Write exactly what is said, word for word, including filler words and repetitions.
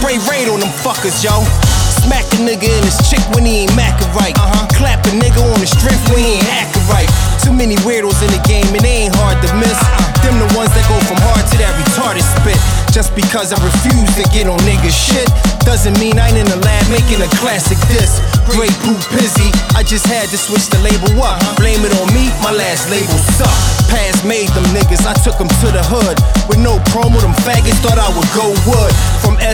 spray raid on them fuckers, yo. Smack a nigga in his chick when he ain't mackin' right. Uh-huh. Clap a nigga on the strength when he ain't actin' right. Too many weirdos in the game and they ain't hard to miss. Uh-uh. Them the ones that go from hard to that retarded spit. Just because I refuse to get on niggas shit doesn't mean I ain't in the lab making a classic diss. Great Poop Pizzy, I just had to switch the label up. Blame it on me, my last label sucked. Past made them niggas, I took them to the hood. With no promo, them faggots thought I would go wood. From